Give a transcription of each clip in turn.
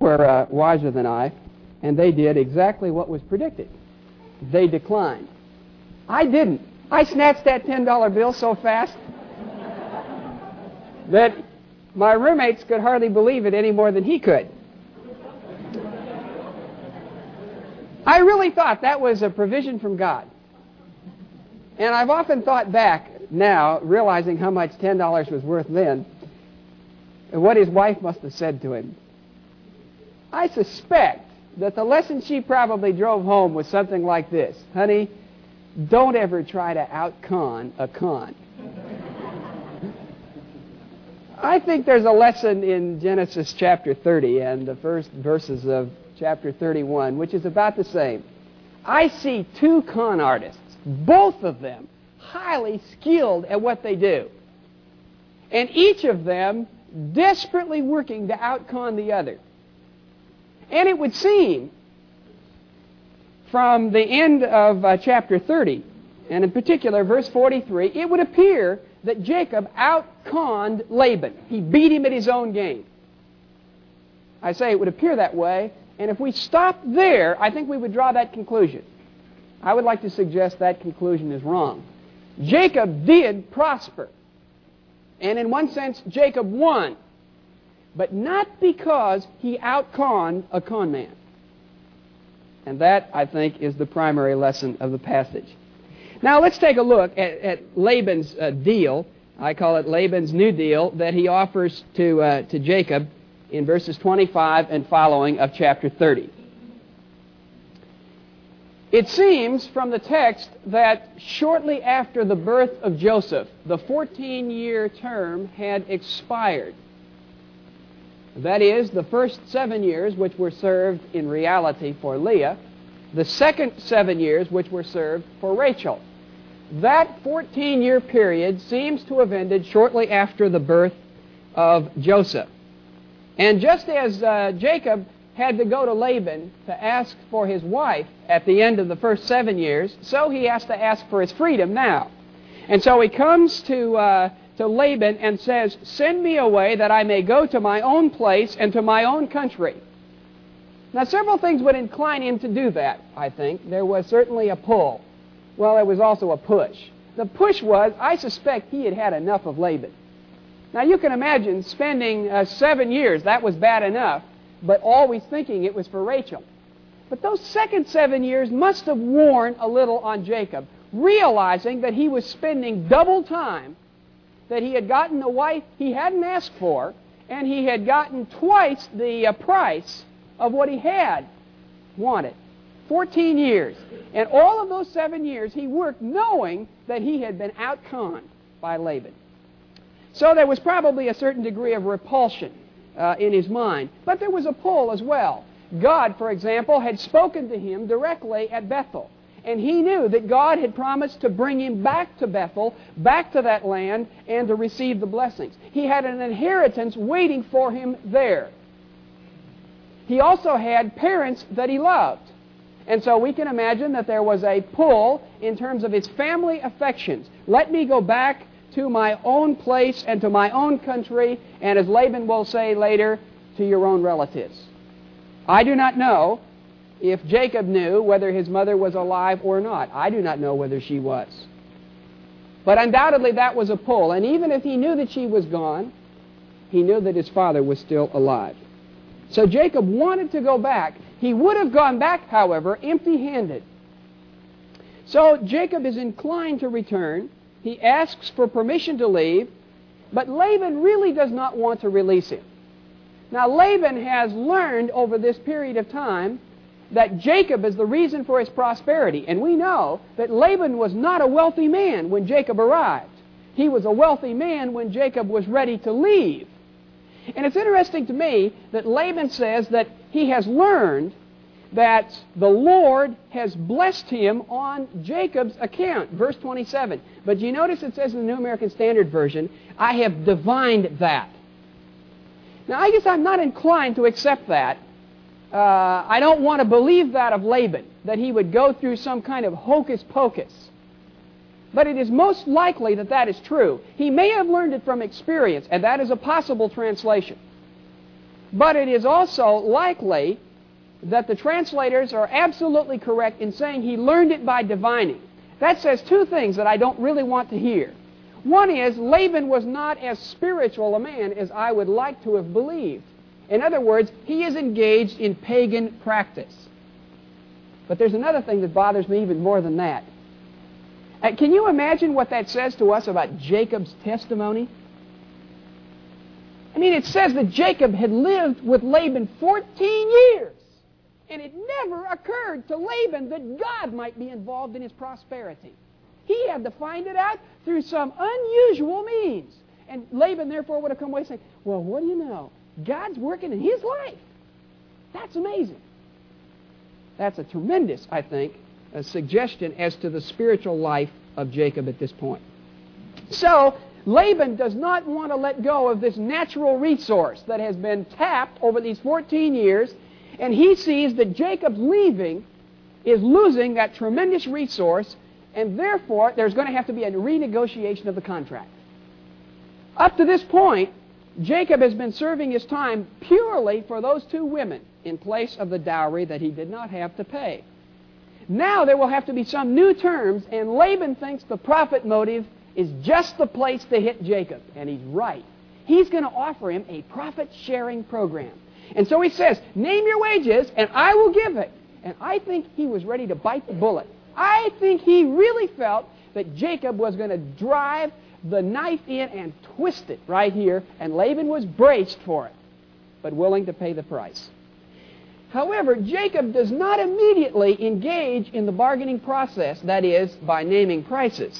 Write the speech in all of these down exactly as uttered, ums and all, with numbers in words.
were uh, wiser than I, and they did exactly what was predicted. They declined. I didn't. I snatched that ten dollar bill so fast that my roommates could hardly believe it any more than he could. I really thought that was a provision from God. And I've often thought back now, realizing how much ten dollars was worth then, and what his wife must have said to him. I suspect that the lesson she probably drove home was something like this: honey, don't ever try to out-con a con. I think there's a lesson in Genesis chapter thirty and the first verses of chapter thirty-one, which is about the same. I see two con artists, both of them highly skilled at what they do, and each of them desperately working to out-con the other. And it would seem from the end of uh, chapter thirty, and in particular verse forty-three, it would appear that Jacob out-conned Laban. He beat him at his own game. I say it would appear that way, and if we stop there, I think we would draw that conclusion. I would like to suggest that conclusion is wrong. Jacob did prosper, and in one sense, Jacob won, but not because he out-conned a con man. And that, I think, is the primary lesson of the passage. Now, let's take a look at, at Laban's uh, deal. I call it Laban's new deal that he offers to, uh, to Jacob in verses twenty-five and following of chapter thirty. It seems from the text that shortly after the birth of Joseph, the fourteen-year term had expired. That is, the first seven years which were served in reality for Leah, the second seven years which were served for Rachel. That fourteen-year period seems to have ended shortly after the birth of Joseph. And just as uh, Jacob had to go to Laban to ask for his wife at the end of the first seven years, so he has to ask for his freedom now. And so he comes to, uh, to Laban and says, "Send me away that I may go to my own place and to my own country." Now, several things would incline him to do that, I think. There was certainly a pull. Well, there was also a push. The push was, I suspect he had had enough of Laban. Now, you can imagine spending uh, seven years, that was bad enough, but always thinking it was for Rachel. But those second seven years must have worn a little on Jacob, realizing that he was spending double time, that he had gotten a wife he hadn't asked for, and he had gotten twice the uh, price of what he had wanted. Fourteen years. And all of those seven years he worked knowing that he had been out-conned by Laban. So there was probably a certain degree of repulsion uh, in his mind. But there was a pull as well. God, for example, had spoken to him directly at Bethel. And he knew that God had promised to bring him back to Bethel, back to that land, and to receive the blessings. He had an inheritance waiting for him there. He also had parents that he loved. And so we can imagine that there was a pull in terms of his family affections. Let me go back to my own place and to my own country, and as Laban will say later, to your own relatives. I do not know if Jacob knew whether his mother was alive or not. I do not know whether she was. But undoubtedly that was a pull. And even if he knew that she was gone, he knew that his father was still alive. So Jacob wanted to go back. He would have gone back, however, empty-handed. So Jacob is inclined to return. He asks for permission to leave, but Laban really does not want to release him. Now, Laban has learned over this period of time that Jacob is the reason for his prosperity. And we know that Laban was not a wealthy man when Jacob arrived. He was a wealthy man when Jacob was ready to leave. And it's interesting to me that Laban says that he has learned that the Lord has blessed him on Jacob's account. Verse twenty-seven. But you notice it says in the New American Standard Version, I have divined that. Now, I guess I'm not inclined to accept that. Uh, I don't want to believe that of Laban, that he would go through some kind of hocus pocus. But it is most likely that that is true. He may have learned it from experience, and that is a possible translation. But it is also likely that the translators are absolutely correct in saying he learned it by divining. That says two things that I don't really want to hear. One is, Laban was not as spiritual a man as I would like to have believed. In other words, he is engaged in pagan practice. But there's another thing that bothers me even more than that. Uh, can you imagine what that says to us about Jacob's testimony? I mean, it says that Jacob had lived with Laban fourteen years, and it never occurred to Laban that God might be involved in his prosperity. He had to find it out through some unusual means. And Laban, therefore, would have come away saying, well, what do you know? God's working in his life. That's amazing. That's a tremendous, I think, a suggestion as to the spiritual life of Jacob at this point. So, Laban does not want to let go of this natural resource that has been tapped over these fourteen years, and he sees that Jacob's leaving is losing that tremendous resource, and therefore there's going to have to be a renegotiation of the contract. Up to this point, Jacob has been serving his time purely for those two women in place of the dowry that he did not have to pay. Now there will have to be some new terms, and Laban thinks the profit motive is just the place to hit Jacob. And he's right. He's going to offer him a profit-sharing program. And so he says, name your wages, and I will give it. And I think he was ready to bite the bullet. I think he really felt that Jacob was going to drive the knife in and twist it right here, and Laban was braced for it, but willing to pay the price. However, Jacob does not immediately engage in the bargaining process, that is, by naming prices.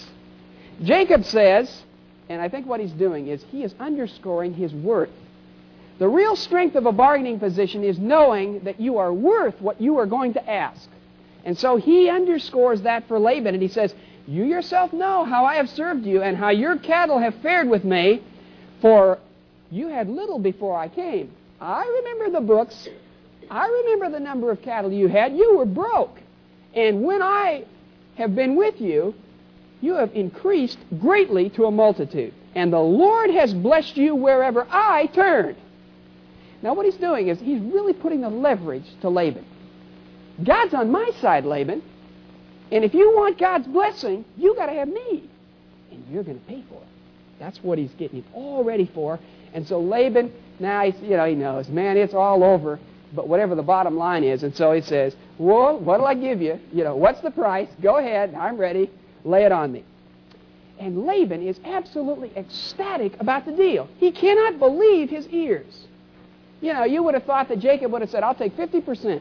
Jacob says, and I think what he's doing is he is underscoring his worth. The real strength of a bargaining position is knowing that you are worth what you are going to ask. And so he underscores that for Laban, and he says, you yourself know how I have served you and how your cattle have fared with me, for you had little before I came. I remember the books. I remember the number of cattle you had. You were broke. And when I have been with you, you have increased greatly to a multitude. And the Lord has blessed you wherever I turned. Now what he's doing is he's really putting the leverage to Laban. God's on my side, Laban. And if you want God's blessing, you got to have me. And you're going to pay for it. That's what he's getting it all ready for. And so Laban, now he's, you know, he knows, man, it's all over. But whatever the bottom line is, and so he says, well, what'll I give you? You know, what's the price? Go ahead. I'm ready. Lay it on me. And Laban is absolutely ecstatic about the deal. He cannot believe his ears. You know, you would have thought that Jacob would have said, I'll take fifty percent.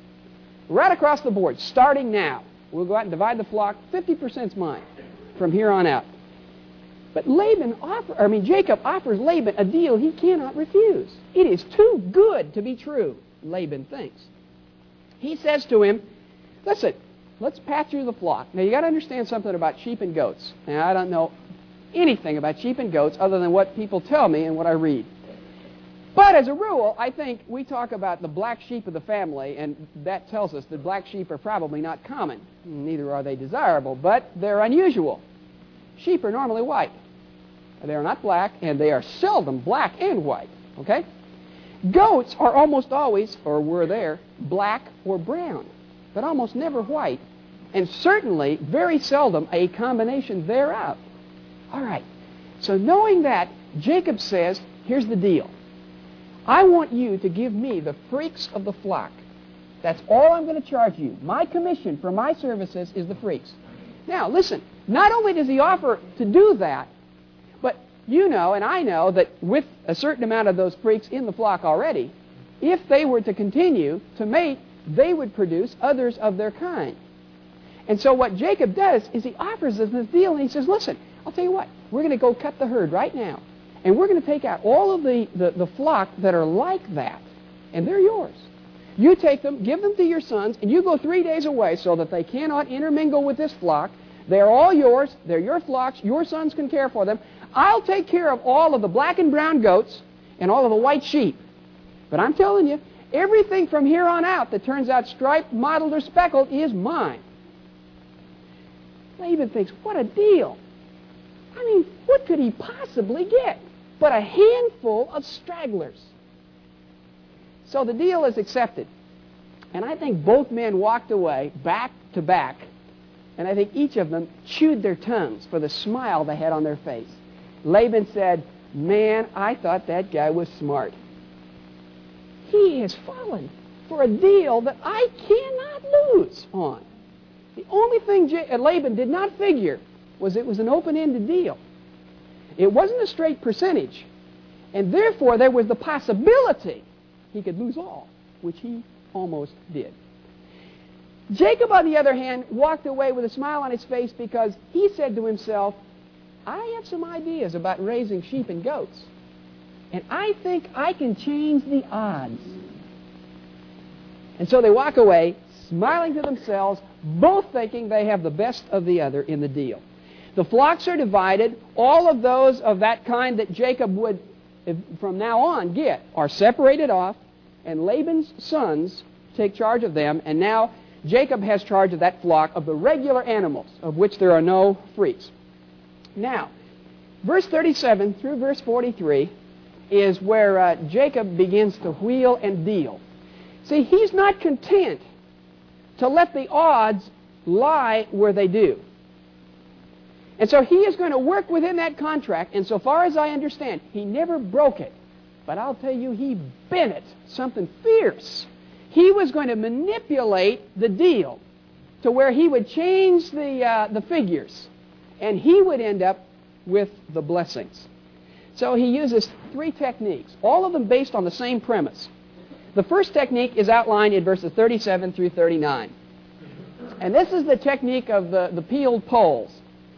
Right across the board, starting now. We'll go out and divide the flock. fifty percent is mine from here on out. But Laban offer, I mean, Jacob offers Laban a deal he cannot refuse. It is too good to be true, Laban thinks. He says to him, listen, let's pass through the flock. Now, you got to understand something about sheep and goats. Now, I don't know anything about sheep and goats other than what people tell me and what I read. But as a rule, I think we talk about the black sheep of the family, and that tells us that black sheep are probably not common. Neither are they desirable, but they're unusual. Sheep are normally white. They are not black, and they are seldom black and white. Okay? Goats are almost always, or were there, black or brown, but almost never white, and certainly very seldom a combination thereof. All right. So knowing that, Jacob says, here's the deal. I want you to give me the freaks of the flock. That's all I'm going to charge you. My commission for my services is the freaks. Now, listen, not only does he offer to do that, but you know and I know that with a certain amount of those freaks in the flock already, if they were to continue to mate, they would produce others of their kind. And so what Jacob does is he offers us this deal, and he says, listen, I'll tell you what, we're going to go cut the herd right now. And we're going to take out all of the, the, the flock that are like that, and they're yours. You take them, give them to your sons, and you go three days away so that they cannot intermingle with this flock. They're all yours. They're your flocks. Your sons can care for them. I'll take care of all of the black and brown goats and all of the white sheep. But I'm telling you, everything from here on out that turns out striped, mottled, or speckled is mine. Laban thinks, what a deal. I mean, what could he possibly get but a handful of stragglers? So the deal is accepted. And I think both men walked away back to back, and I think each of them chewed their tongues for the smile they had on their face. Laban said, "Man, I thought that guy was smart. He has fallen for a deal that I cannot lose on." The only thing J- Laban did not figure was it was an open-ended deal. It wasn't a straight percentage, and therefore there was the possibility he could lose all, which he almost did. Jacob, on the other hand, walked away with a smile on his face because he said to himself, "I have some ideas about raising sheep and goats, and I think I can change the odds." And so they walk away, smiling to themselves, both thinking they have the best of the other in the deal. The flocks are divided. All of those of that kind that Jacob would, if, from now on, get are separated off, and Laban's sons take charge of them, and now Jacob has charge of that flock of the regular animals, of which there are no freaks. Now, verse thirty-seven through verse forty-three is where uh, Jacob begins to wheel and deal. See, he's not content to let the odds lie where they do. And so he is going to work within that contract, and so far as I understand, he never broke it. But I'll tell you, he bent it something fierce. He was going to manipulate the deal to where he would change the, uh, the figures, and he would end up with the blessings. So he uses three techniques, all of them based on the same premise. The first technique is outlined in verses thirty-seven through thirty-nine. And this is the technique of the, the peeled poles.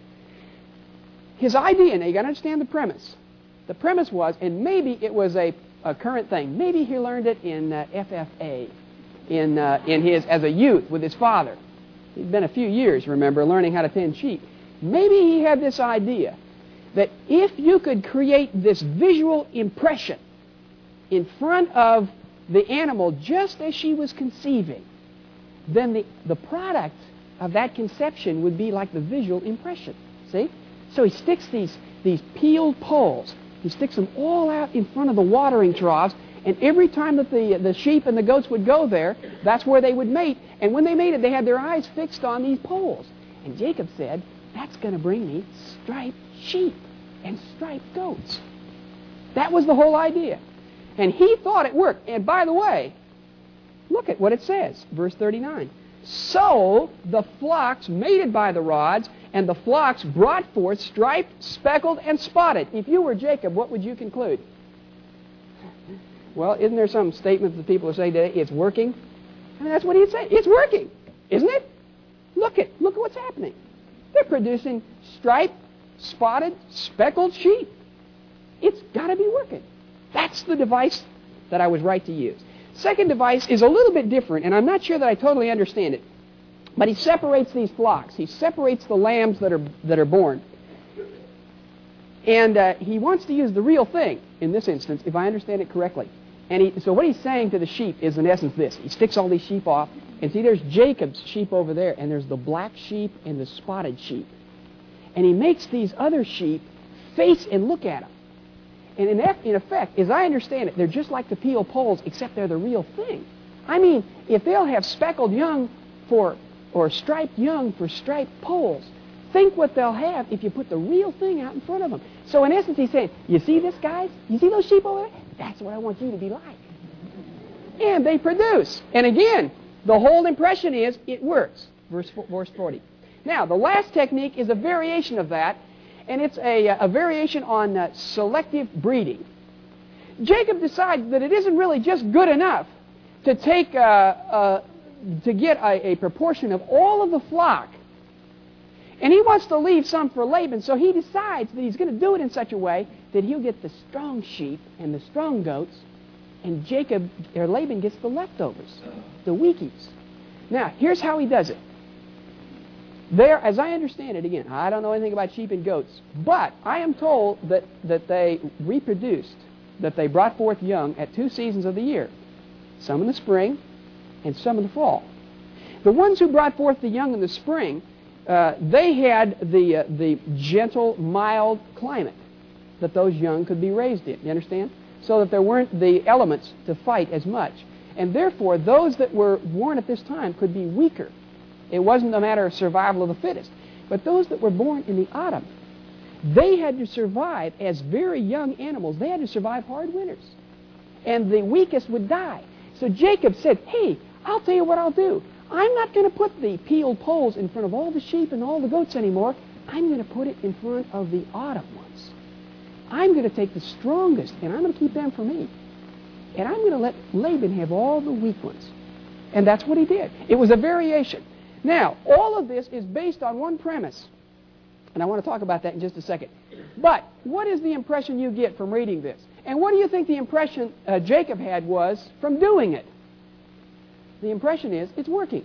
His idea, now you've got to understand the premise. The premise was, and maybe it was a, a current thing, maybe he learned it in uh, F F A, in, uh, in his, as a youth with his father. He'd been a few years, remember, learning how to tend sheep. Maybe he had this idea that if you could create this visual impression in front of the animal just as she was conceiving, then the, the product of that conception would be like the visual impression. See? So he sticks these, these peeled poles. He sticks them all out in front of the watering troughs, and every time that the, the sheep and the goats would go there, that's where they would mate. And when they mated, they had their eyes fixed on these poles. And Jacob said, "That's going to bring me striped sheep and striped goats." That was the whole idea. And he thought it worked. And by the way, look at what it says, verse thirty-nine. "So the flocks mated by the rods, and the flocks brought forth striped, speckled, and spotted." If you were Jacob, what would you conclude? Well, isn't there some statement that people are saying today, it's working? I mean, that's what he'd say. It's working, isn't it? Look at, look at what's happening. They're producing striped, spotted, speckled sheep. It's got to be working. That's the device that I was right to use. Second device is a little bit different, and I'm not sure that I totally understand it. But he separates these flocks. He separates the lambs that are, that are born. And uh, he wants to use the real thing in this instance, if I understand it correctly. And he, so what he's saying to the sheep is, in essence, this. He sticks all these sheep off, and see, there's Jacob's sheep over there, and there's the black sheep and the spotted sheep. And he makes these other sheep face and look at him. And in, in effect, as I understand it, they're just like the peeled poles, except they're the real thing. I mean, if they'll have speckled young for, or striped young for striped poles, think what they'll have if you put the real thing out in front of them. So in essence, he's saying, you see this, guys? You see those sheep over there? That's what I want you to be like. And they produce. And again, the whole impression is it works. Verse, verse forty. Now, the last technique is a variation of that, and it's a, a variation on uh, selective breeding. Jacob decides that it isn't really just good enough to take uh, uh, to get a, a proportion of all of the flock, and he wants to leave some for Laban. So he decides that he's going to do it in such a way that he'll get the strong sheep and the strong goats, and Jacob or Laban gets the leftovers, the weakies. Now, here's how he does it. There, as I understand it, again, I don't know anything about sheep and goats, but I am told that, that they reproduced, that they brought forth young at two seasons of the year, some in the spring and some in the fall. The ones who brought forth the young in the spring, uh, they had the, uh, the gentle, mild climate that those young could be raised in. You understand? so that there weren't the elements to fight as much. And therefore, those that were born at this time could be weaker. It wasn't a matter of survival of the fittest. But those that were born in the autumn, they had to survive as very young animals. They had to survive hard winters. And the weakest would die. So Jacob said, hey, I'll tell you what I'll do. I'm not going to put the peeled poles in front of all the sheep and all the goats anymore. I'm going to put it in front of the autumn ones. I'm going to take the strongest, and I'm going to keep them for me. And I'm going to let Laban have all the weak ones. And that's what he did. It was a variation. Now, all of this is based on one premise. And I want to talk about that in just a second. But what is the impression you get from reading this? And what do you think the impression uh, Jacob had was from doing it? The impression is it's working.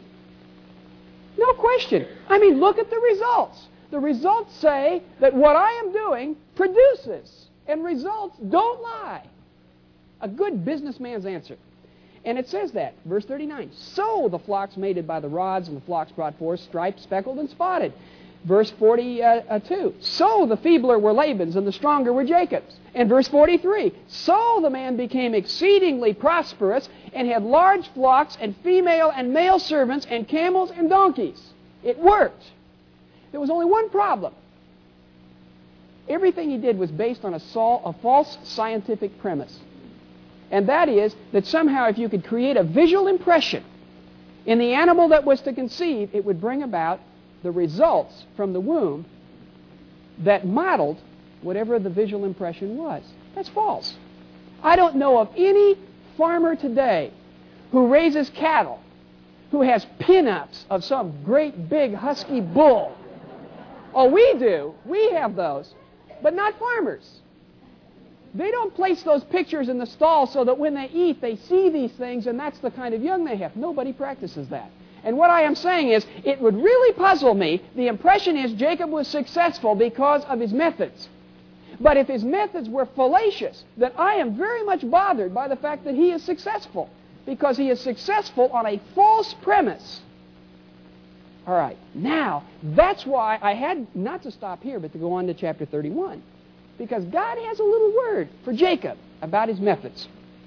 No question. I mean, look at the results. The results say that what I am doing produces. And results don't lie. A good businessman's answer. And it says that, verse thirty-nine, so the flocks mated by the rods, and the flocks brought forth striped, speckled, and spotted. Verse forty-two, so the feebler were Laban's, and the stronger were Jacob's. And verse forty-three, so the man became exceedingly prosperous, and had large flocks, and female and male servants, and camels and donkeys. It worked. There was only one problem. Everything he did was based on a, sol- a false scientific premise. And that is that somehow if you could create a visual impression in the animal that was to conceive, it would bring about the results from the womb that modeled whatever the visual impression was. That's false. I don't know of any farmer today who raises cattle who has pin-ups of some great big husky bull. Oh, we do. We have those. But not farmers. They don't place those pictures in the stall so that when they eat, they see these things, and that's the kind of young they have. Nobody practices that. And what I am saying is, it would really puzzle me. The impression is Jacob was successful because of his methods. But if his methods were fallacious, then I am very much bothered by the fact that he is successful. Because he is successful on a false premise. All right, now, that's why I had not to stop here, but to go on to chapter thirty-one. Because God has a little word for Jacob about his methods.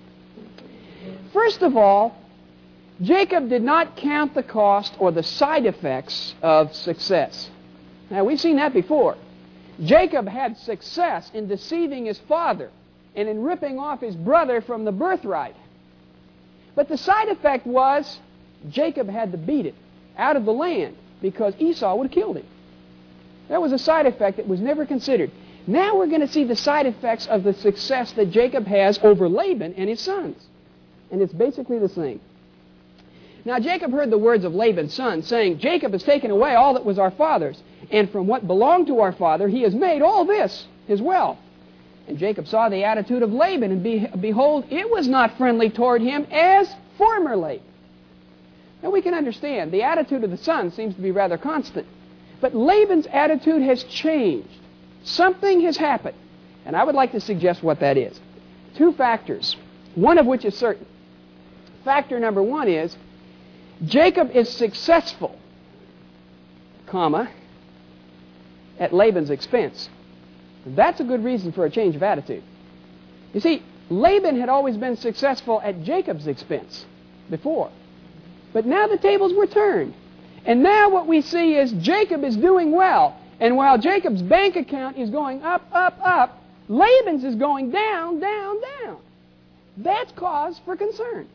First of all, Jacob did not count the cost or the side effects of success. Now, we've seen that before. Jacob had success in deceiving his father and in ripping off his brother from the birthright. But the side effect was Jacob had to beat it out of the land because Esau would have killed him. That was a side effect that was never considered. Now we're going to see the side effects of the success that Jacob has over Laban and his sons. And it's basically the same. Now Jacob heard the words of Laban's son, saying, Jacob has taken away all that was our father's, and from what belonged to our father he has made all this his wealth. And Jacob saw the attitude of Laban, and be, behold, it was not friendly toward him as formerly. Now we can understand, the attitude of the son seems to be rather constant. But Laban's attitude has changed. Something has happened. And I would like to suggest what that is. Two factors, one of which is certain. Factor number one is, Jacob is successful, comma, at Laban's expense. That's a good reason for a change of attitude. You see, Laban had always been successful at Jacob's expense before. But now the tables were turned. And now what we see is Jacob is doing well. And while Jacob's bank account is going up, up, up, Laban's is going down, down, down. That's cause for concern.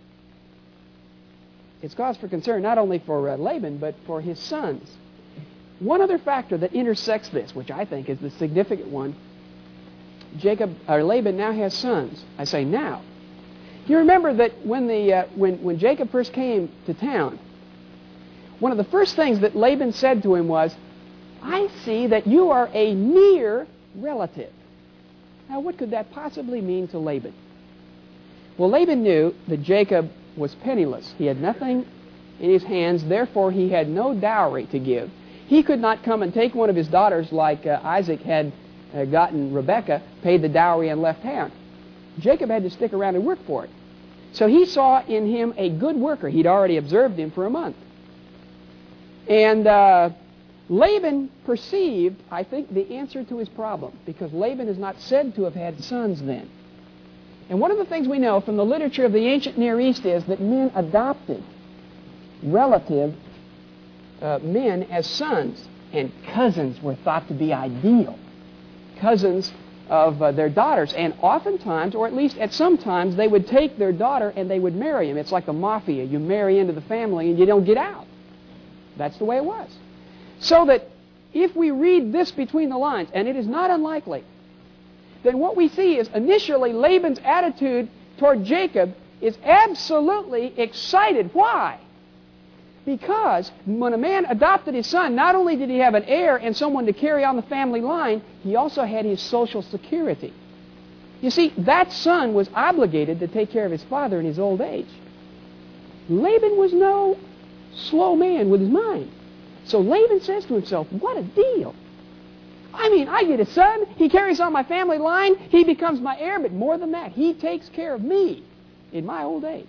It's cause for concern not only for uh, Laban, but for his sons. One other factor that intersects this, which I think is the significant one, Jacob or Laban now has sons. I say now. You remember that when the uh, when when Jacob first came to town, one of the first things that Laban said to him was, I see that you are a near relative. Now, what could that possibly mean to Laban? Well, Laban knew that Jacob was penniless. He had nothing in his hands, therefore he had no dowry to give. He could not come and take one of his daughters like uh, Isaac had uh, gotten Rebekah, paid the dowry, and left town. Jacob had to stick around and work for it. So he saw in him a good worker. He'd already observed him for a month. And uh, Laban perceived, I think, the answer to his problem, because Laban is not said to have had sons then. And one of the things we know from the literature of the ancient Near East is that men adopted relative uh, men as sons, and cousins were thought to be ideal. Cousins of uh, their daughters, and oftentimes, or at least at some times, they would take their daughter and they would marry him. It's like the mafia. You marry into the family and you don't get out. That's the way it was. So that if we read this between the lines, and it is not unlikely, then what we see is initially Laban's attitude toward Jacob is absolutely excited. Why? Because when a man adopted his son, not only did he have an heir and someone to carry on the family line, he also had his social security. You see, that son was obligated to take care of his father in his old age. Laban was no slow man with his mind. So Laban says to himself, what a deal. I mean, I get a son, he carries on my family line, he becomes my heir, but more than that, he takes care of me in my old age.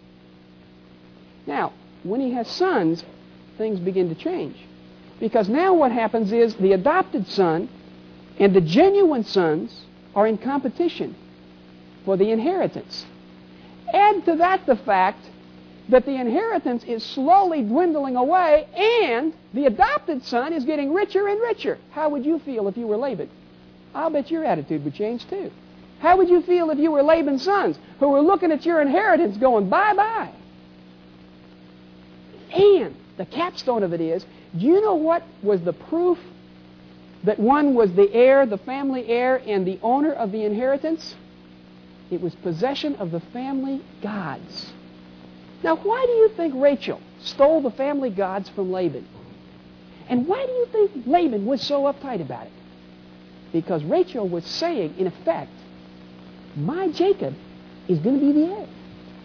Now, when he has sons, things begin to change. Because now what happens is the adopted son and the genuine sons are in competition for the inheritance. Add to that the fact that the inheritance is slowly dwindling away and the adopted son is getting richer and richer. How would you feel if you were Laban? I'll bet your attitude would change too. How would you feel if you were Laban's sons who were looking at your inheritance going, bye-bye? And the capstone of it is, do you know what was the proof that one was the heir, the family heir, and the owner of the inheritance? It was possession of the family gods. Now, why do you think Rachel stole the family gods from Laban? And why do you think Laban was so uptight about it? Because Rachel was saying, in effect, my Jacob is going to be the heir.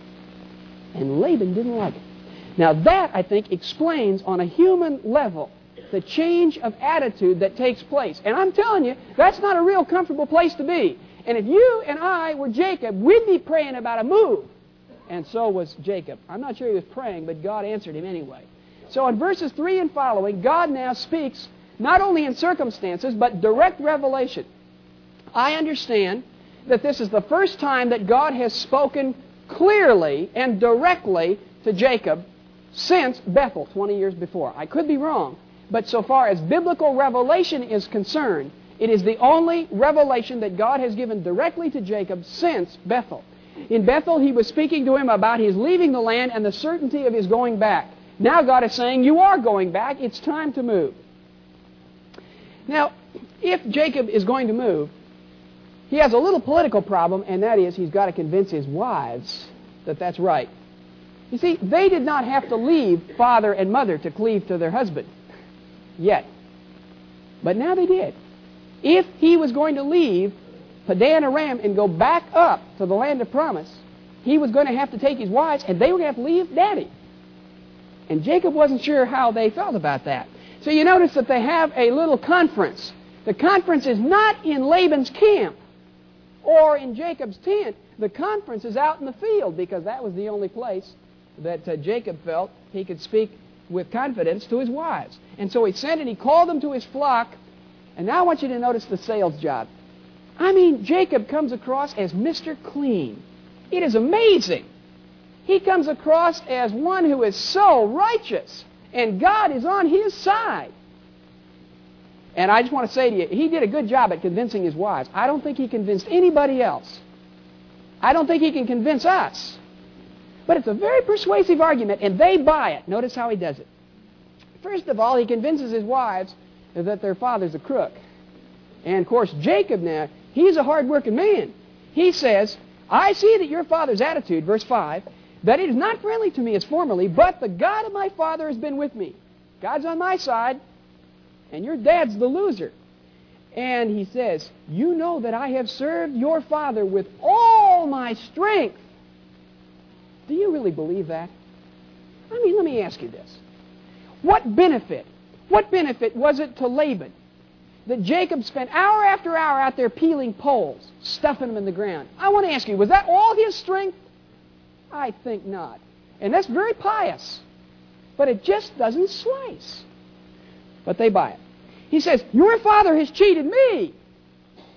And Laban didn't like it. Now that, I think, explains on a human level the change of attitude that takes place. And I'm telling you, that's not a real comfortable place to be. And if you and I were Jacob, we'd be praying about a move. And so was Jacob. I'm not sure he was praying, but God answered him anyway. So in verses three and following, God now speaks not only in circumstances, but direct revelation. I understand that this is the first time that God has spoken clearly and directly to Jacob since Bethel, twenty years before. I could be wrong, but so far as biblical revelation is concerned, it is the only revelation that God has given directly to Jacob since Bethel. In Bethel, he was speaking to him about his leaving the land and the certainty of his going back. Now God is saying, you are going back. It's time to move. Now, if Jacob is going to move, he has a little political problem, and that is he's got to convince his wives that that's right. You see, they did not have to leave father and mother to cleave to their husband yet. But now they did. If he was going to leave Padan Aram and go back up to the land of promise, he was going to have to take his wives, and they were going to have to leave Daddy. And Jacob wasn't sure how they felt about that. So you notice that they have a little conference. The conference is not in Laban's camp or in Jacob's tent. The conference is out in the field, because that was the only place that uh, Jacob felt he could speak with confidence to his wives. And so he sent and he called them to his flock. And now I want you to notice the sales job. I mean, Jacob comes across as Mister Clean. It is amazing. He comes across as one who is so righteous, and God is on his side. And I just want to say to you, he did a good job at convincing his wives. I don't think he convinced anybody else. I don't think he can convince us. But it's a very persuasive argument, and they buy it. Notice how he does it. First of all, he convinces his wives that their father's a crook. And, of course, Jacob now, he's a hard-working man. He says, I see that your father's attitude, verse five, that it is not friendly to me as formerly, but the God of my father has been with me. God's on my side, and your dad's the loser. And he says, you know that I have served your father with all my strength. Do you really believe that? I mean, let me ask you this. What benefit, what benefit was it to Laban that Jacob spent hour after hour out there peeling poles, stuffing them in the ground? I want to ask you, was that all his strength? I think not. And that's very pious. But it just doesn't slice. But they buy it. He says, your father has cheated me.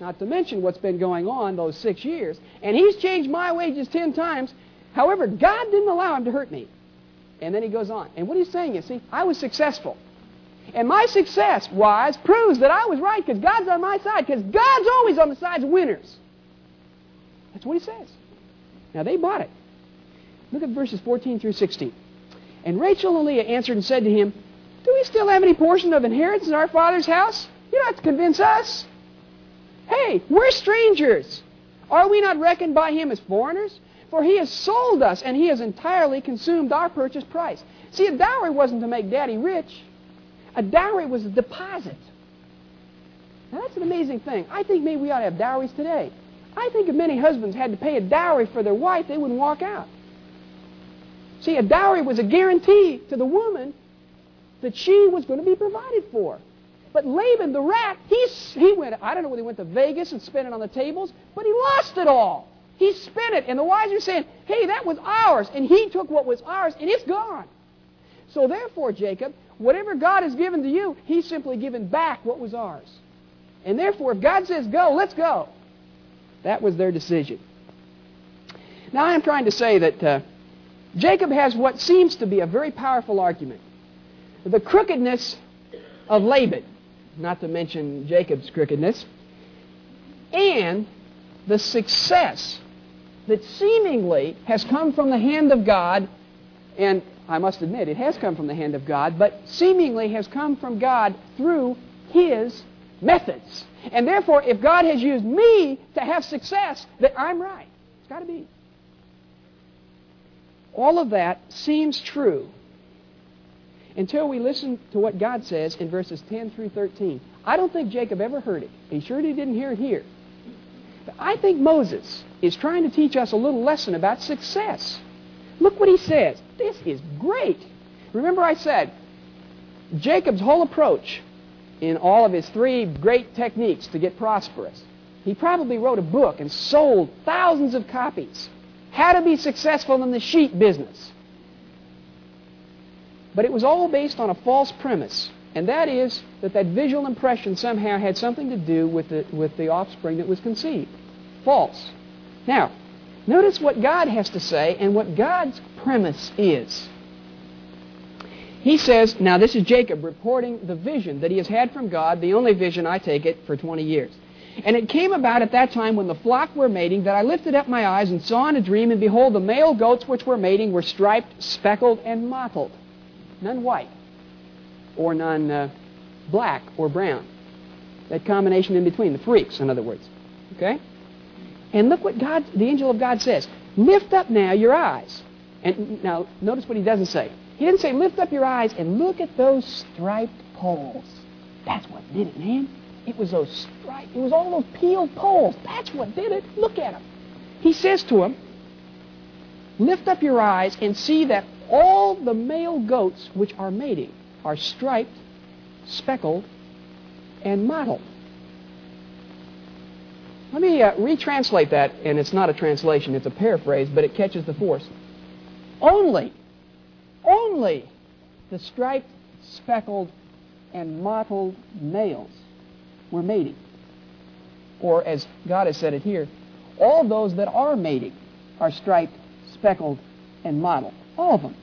not to mention what's been going on those six years. And he's changed my wages ten times. However, God didn't allow him to hurt me. And then he goes on. And what he's saying is, see, I was successful. And my success, wise, proves that I was right because God's on my side, because God's always on the sides of winners. That's what he says. Now, they bought it. Look at verses fourteen through sixteen. And Rachel and Leah answered and said to him, do we still have any portion of inheritance in our father's house? You don't have to convince us. Hey, we're strangers. Are we not reckoned by him as foreigners? For he has sold us, and he has entirely consumed our purchase price. See, a dowry wasn't to make Daddy rich. A dowry was a deposit. Now, that's an amazing thing. I think maybe we ought to have dowries today. I think if many husbands had to pay a dowry for their wife, they wouldn't walk out. See, a dowry was a guarantee to the woman that she was going to be provided for. But Laban, the rat, he, he went, I don't know whether he went to Vegas and spent it on the tables, but he lost it all. He spent it, and the wives are saying, hey, that was ours, and he took what was ours, and it's gone. So therefore, Jacob, whatever God has given to you, he's simply given back what was ours. And therefore, if God says go, let's go. That was their decision. Now, I am trying to say that uh, Jacob has what seems to be a very powerful argument. The crookedness of Laban, not to mention Jacob's crookedness, and the success that seemingly has come from the hand of God, and I must admit it has come from the hand of God, but seemingly has come from God through his methods. And therefore, if God has used me to have success, then I'm right. It's got to be. All of that seems true until we listen to what God says in verses ten through thirteen. I don't think Jacob ever heard it. He surely didn't hear it here. But I think Moses is trying to teach us a little lesson about success. Look what he says. This is great. Remember I said, Jacob's whole approach in all of his three great techniques to get prosperous, he probably wrote a book and sold thousands of copies. How to be successful in the sheep business. But it was all based on a false premise, and that is that that visual impression somehow had something to do with the, with the offspring that was conceived. False. Now, notice what God has to say and what God's premise is. He says, now this is Jacob reporting the vision that he has had from God, the only vision, I take it, for twenty years. And it came about at that time when the flock were mating that I lifted up my eyes and saw in a dream, and behold, the male goats which were mating were striped, speckled, and mottled. None white, or none uh, black or brown. That combination in between, the freaks, in other words. Okay? And look what God, the angel of God says. Lift up now your eyes. And now, notice what he doesn't say. He didn't say, lift up your eyes and look at those striped poles. That's what did it, man. It was those striped, it was all those peeled poles. That's what did it. Look at them. He says to him, lift up your eyes and see that all the male goats which are mating are striped, speckled, and mottled. Let me uh, retranslate that, and it's not a translation, it's a paraphrase, but it catches the force. Only, only the striped, speckled, and mottled males were mating. Or as God has said it here, all those that are mating are striped, speckled, and mottled. All of them.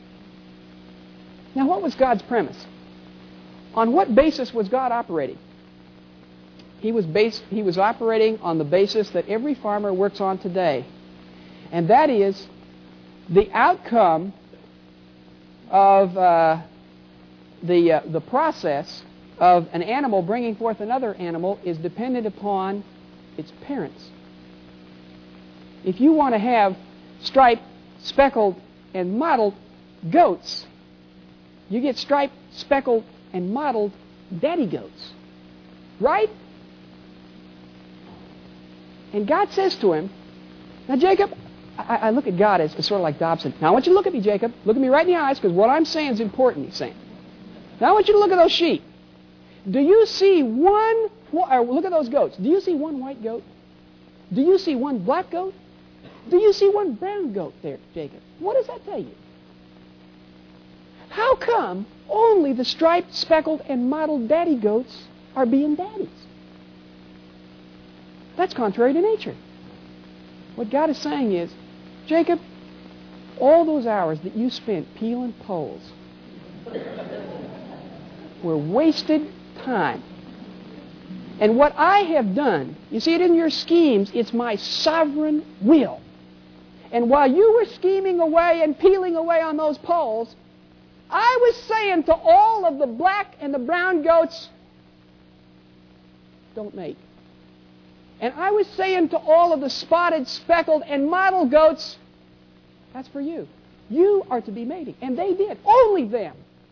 Now, what was God's premise? On what basis was God operating? He was, base, he was operating on the basis that every farmer works on today. And that is the outcome of uh, the, uh, the process of an animal bringing forth another animal is dependent upon its parents. If you want to have striped, speckled, and mottled goats, you get striped, speckled, and mottled daddy goats. Right? And God says to him, now Jacob, I, I look at God as, as sort of like Dobson. Now I want you to look at me, Jacob. Look at me right in the eyes, because what I'm saying is important, he's saying. Now I want you to look at those sheep. Do you see one, or look at those goats. Do you see one white goat? Do you see one black goat? Do you see one brown goat there, Jacob? What does that tell you? How come only the striped, speckled, and mottled daddy goats are being daddies? That's contrary to nature. What God is saying is, Jacob, all those hours that you spent peeling poles were wasted time. And what I have done, you see it in your schemes, it's my sovereign will. And while you were scheming away and peeling away on those poles, I was saying to all of the black and the brown goats, don't mate. And I was saying to all of the spotted, speckled, and mottled goats, that's for you. You are to be mating. And they did. Only them.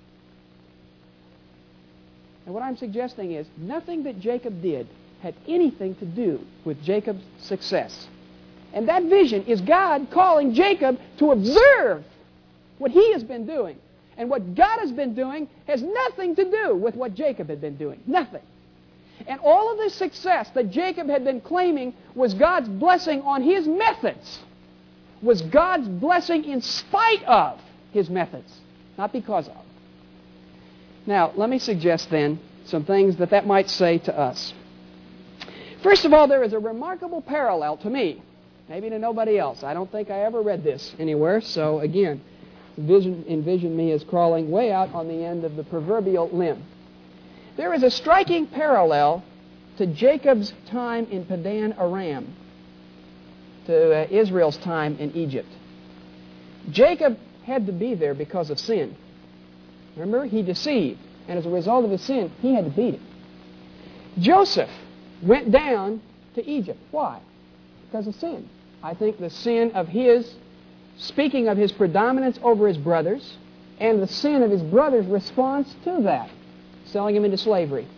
And what I'm suggesting is nothing that Jacob did had anything to do with Jacob's success. And that vision is God calling Jacob to observe what he has been doing. And what God has been doing has nothing to do with what Jacob had been doing. Nothing. And all of the success that Jacob had been claiming was God's blessing on his methods, was God's blessing in spite of his methods, not because of. Now, let me suggest then some things that that might say to us. First of all, there is a remarkable parallel to me, maybe to nobody else. I don't think I ever read this anywhere, so again, envision, envision me as crawling way out on the end of the proverbial limb. There is a striking parallel to Jacob's time in Padan Aram, to uh, Israel's time in Egypt. Jacob had to be there because of sin. Remember, he deceived, and as a result of his sin, he had to beat him. Joseph went down to Egypt. Why? Because of sin. I think the sin of his, speaking of his predominance over his brothers, and the sin of his brothers' response to that, selling him into slavery.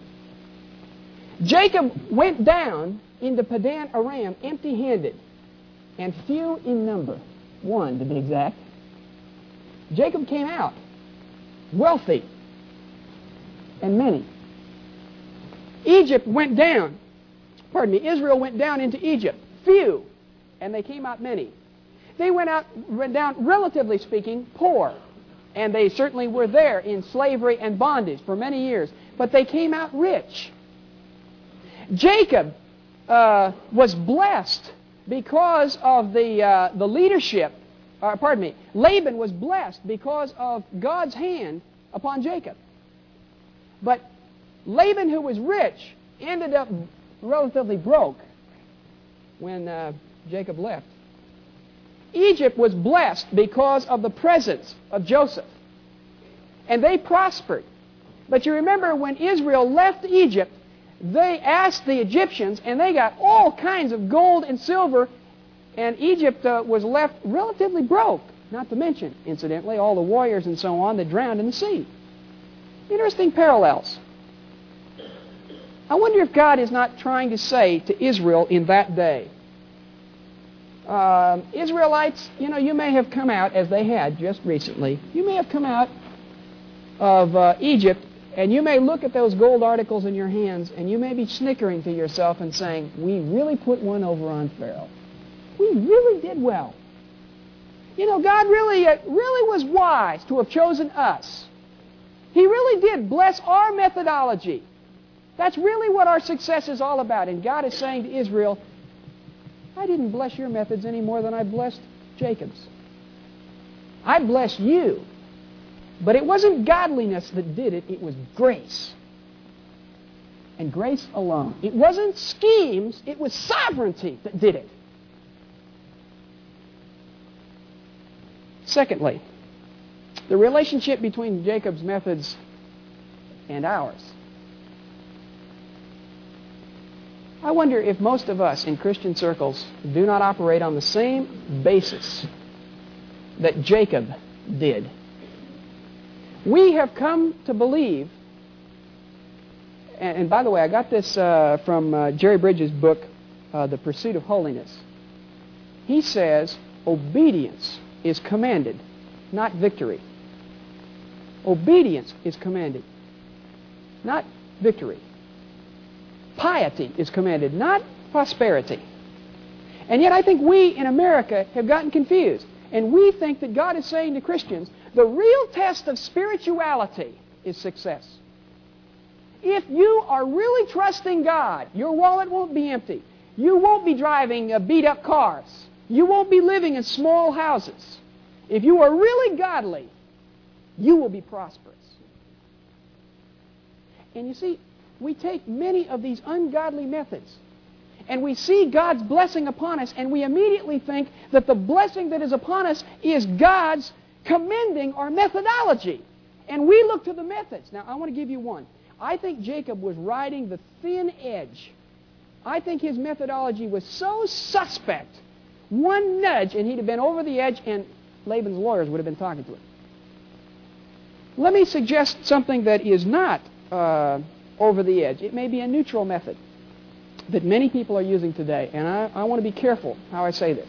Jacob went down into Padan Aram empty-handed and few in number, one to be exact. Jacob came out wealthy and many. Egypt went down, pardon me, Israel went down into Egypt, few, and they came out many. They went out, went down, relatively speaking, poor. And they certainly were there in slavery and bondage for many years. But they came out rich. Jacob uh, was blessed because of the, uh, the leadership. Uh, pardon me. Laban was blessed because of God's hand upon Jacob. But Laban, who was rich, ended up relatively broke when uh, Jacob left. Egypt was blessed because of the presence of Joseph. And they prospered. But you remember when Israel left Egypt, they asked the Egyptians, and they got all kinds of gold and silver, and Egypt uh, was left relatively broke. Not to mention, incidentally, all the warriors and so on that drowned in the sea. Interesting parallels. I wonder if God is not trying to say to Israel in that day, Uh, Israelites, you know, you may have come out, as they had just recently, you may have come out of uh, Egypt, and you may look at those gold articles in your hands, and you may be snickering to yourself and saying, we really put one over on Pharaoh. We really did well. You know, God really, uh, really was wise to have chosen us. He really did bless our methodology. That's really what our success is all about. And God is saying to Israel, I didn't bless your methods any more than I blessed Jacob's. I blessed you. But it wasn't godliness that did it. It was grace. And grace alone. It wasn't schemes. It was sovereignty that did it. Secondly, the relationship between Jacob's methods and ours. I wonder if most of us in Christian circles do not operate on the same basis that Jacob did. We have come to believe, and, and by the way, I got this uh, from uh, Jerry Bridges' book, uh, The Pursuit of Holiness. He says, obedience is commanded, not victory. Obedience is commanded, not victory. Piety is commanded, not prosperity. And yet I think we in America have gotten confused. And we think that God is saying to Christians, the real test of spirituality is success. If you are really trusting God, your wallet won't be empty. You won't be driving uh, beat-up cars. You won't be living in small houses. If you are really godly, you will be prosperous. And you see, we take many of these ungodly methods, and we see God's blessing upon us, and we immediately think that the blessing that is upon us is God's commending our methodology. And we look to the methods. Now, I want to give you one. I think Jacob was riding the thin edge. I think his methodology was so suspect. One nudge, and he'd have been over the edge, and Laban's lawyers would have been talking to him. Let me suggest something that is not uh, over the edge. It may be a neutral method that many people are using today, and I, I want to be careful how I say this.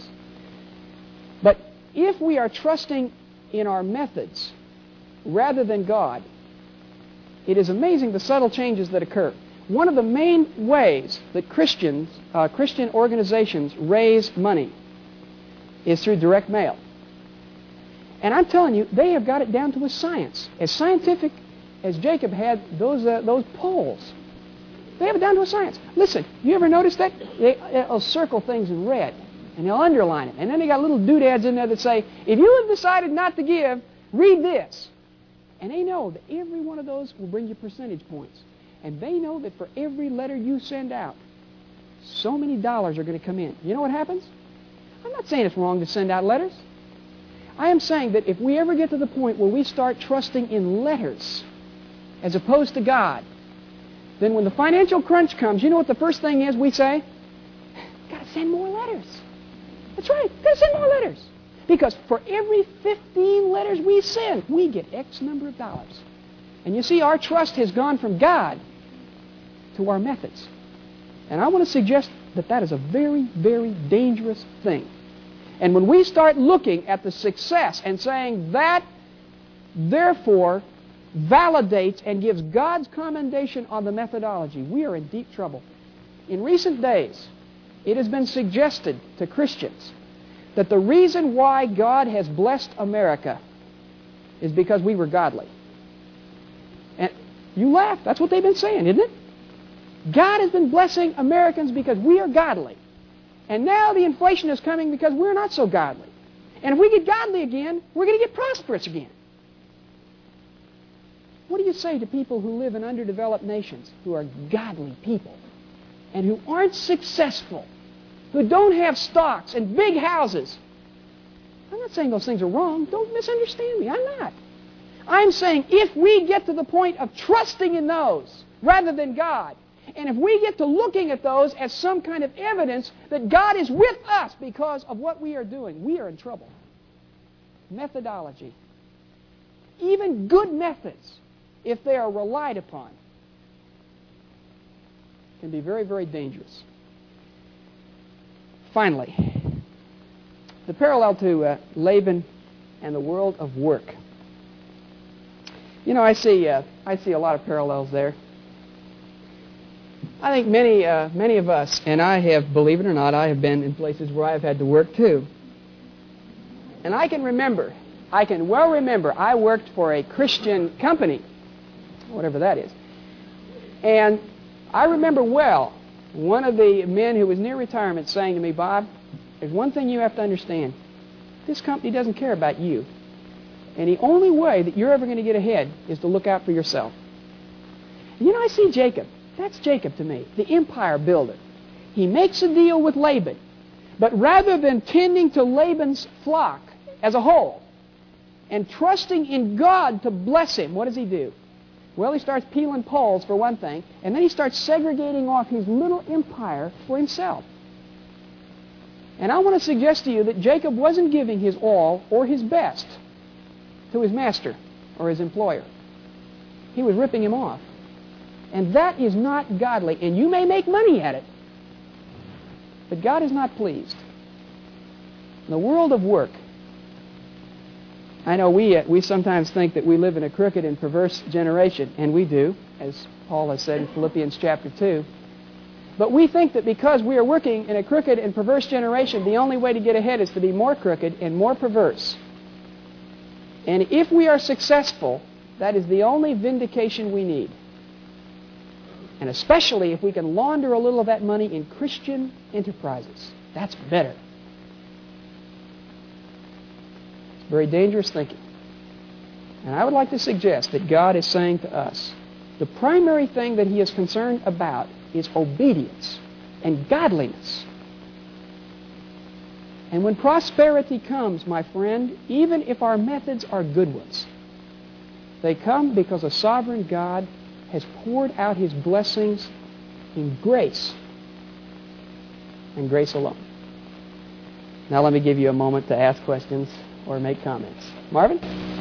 But if we are trusting in our methods rather than God, it is amazing the subtle changes that occur. One of the main ways that Christians, uh, Christian organizations raise money is through direct mail. And I'm telling you, they have got it down to a science. As scientific as Jacob had those, uh, those polls. They have it down to a science. Listen, you ever notice that? They, they'll circle things in red, and they'll underline it. And then they got little doodads in there that say, if you have decided not to give, read this. And they know that every one of those will bring you percentage points. And they know that for every letter you send out, so many dollars are going to come in. You know what happens? I'm not saying it's wrong to send out letters. I am saying that if we ever get to the point where we start trusting in letters as opposed to God, then when the financial crunch comes, you know what the first thing is we say? Got to send more letters. That's right. Got to send more letters. Because for every fifteen letters we send, we get X number of dollars. And you see, our trust has gone from God to our methods. And I want to suggest that that is a very, very dangerous thing. And when we start looking at the success and saying that, therefore, validates and gives God's commendation on the methodology, we are in deep trouble. In recent days, it has been suggested to Christians that the reason why God has blessed America is because we were godly. And you laugh. That's what they've been saying, isn't it? God has been blessing Americans because we are godly. And now the inflation is coming because we're not so godly. And if we get godly again, we're going to get prosperous again. What do you say to people who live in underdeveloped nations, who are godly people, and who aren't successful, who don't have stocks and big houses? I'm not saying those things are wrong. Don't misunderstand me. I'm not. I'm saying if we get to the point of trusting in those rather than God, and if we get to looking at those as some kind of evidence that God is with us because of what we are doing, we are in trouble. Methodology. Even good methods, if they are relied upon, can be very, very dangerous. Finally, the parallel to uh, Laban and the world of work. You know, I see, uh, I see a lot of parallels there. I think many, uh, many of us, and I have, believe it or not, I have been in places where I've had to work too. And I can remember, I can well remember, I worked for a Christian company, whatever that is. And I remember well one of the men who was near retirement saying to me, Bob, there's one thing you have to understand. This company doesn't care about you. And the only way that you're ever going to get ahead is to look out for yourself. And you know, I see Jacob. That's Jacob to me, the empire builder. He makes a deal with Laban. But rather than tending to Laban's flock as a whole and trusting in God to bless him, what does he do? Well, he starts peeling poles for one thing, and then he starts segregating off his little empire for himself. And I want to suggest to you that Jacob wasn't giving his all or his best to his master or his employer. He was ripping him off. And that is not godly. And you may make money at it, but God is not pleased. In the world of work, I know we, uh, we sometimes think that we live in a crooked and perverse generation, and we do, as Paul has said in Philippians chapter two. But we think that because we are working in a crooked and perverse generation, the only way to get ahead is to be more crooked and more perverse. And if we are successful, that is the only vindication we need. And especially if we can launder a little of that money in Christian enterprises. That's better. It's very dangerous thinking. And I would like to suggest that God is saying to us, the primary thing that He is concerned about is obedience and godliness. And when prosperity comes, my friend, even if our methods are good ones, they come because a sovereign God has poured out His blessings in grace and grace alone. Now let me give you a moment to ask questions or make comments. Marvin?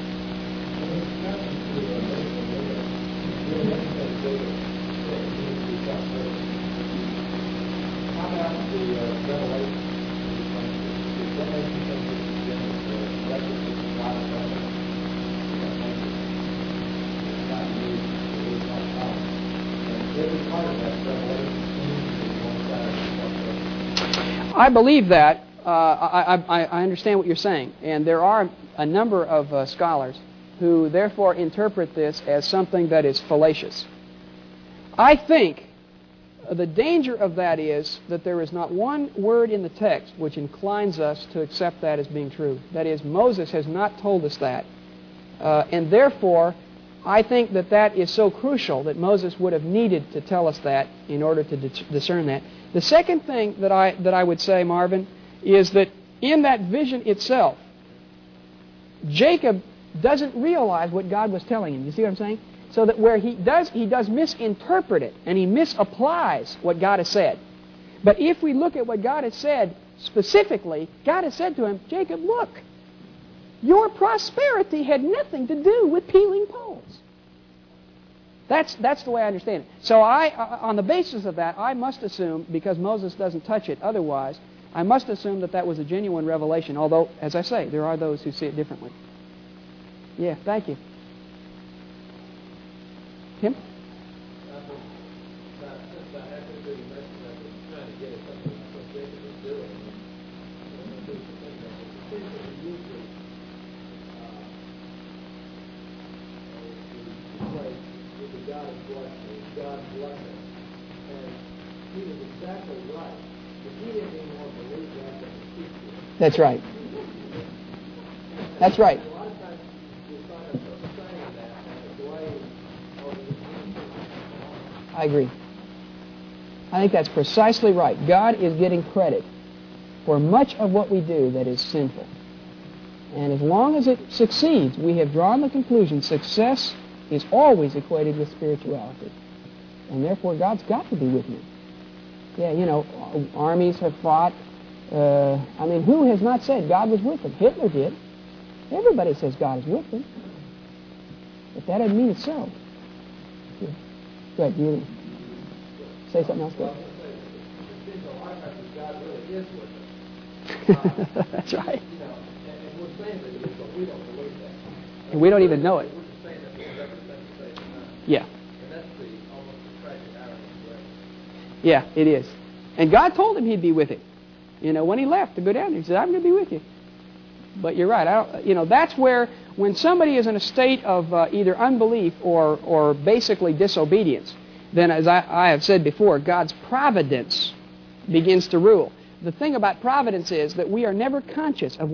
I believe that. Uh, I, I, I understand what you're saying. And there are a number of uh, scholars who therefore interpret this as something that is fallacious. I think the danger of that is that there is not one word in the text which inclines us to accept that as being true. That is, Moses has not told us that. Uh, and therefore, I think that that is so crucial that Moses would have needed to tell us that in order to dis- discern that. The second thing that I, that I would say, Marvin, is that in that vision itself, Jacob doesn't realize what God was telling him. You see what I'm saying? So that where he does, he does misinterpret it, and he misapplies what God has said. But if we look at what God has said specifically, God has said to him, Jacob, look, your prosperity had nothing to do with peeling poles. That's, that's the way I understand it. So I, on the basis of that, I must assume, because Moses doesn't touch it otherwise, I must assume that that was a genuine revelation, although, as I say, there are those who see it differently. Yeah, thank you. Tim? God is blessing, God blessing. And he was exactly right. But he didn't even want to believe that than to speak to it. That's right. That's right. A lot of times we find ourselves saying that and the blame or the I agree. I think that's precisely right. God is getting credit for much of what we do that is sinful. And as long as it succeeds, we have drawn the conclusion success is always equated with spirituality. And therefore, God's got to be with me. Yeah, you know, armies have fought. Uh, I mean, who has not said God was with them? Hitler did. Everybody says God is with them. But that doesn't mean it's so. Yeah. Go ahead, you say something else? Go ahead. God really is with us. That's right. You know, and we're saying that it is, but we don't believe that. And we don't even know it. We're just saying that we'll never say the same time. Yeah. And that's the almost the tragic irony of grace. Yeah, it is. And God told him He'd be with him. You know, when he left to go down there, He said, "I'm going to be with you." But you're right. I don't, you know, that's where when somebody is in a state of uh, either unbelief or or basically disobedience, then as I, I have said before, God's providence begins to rule. The thing about providence is that we are never conscious of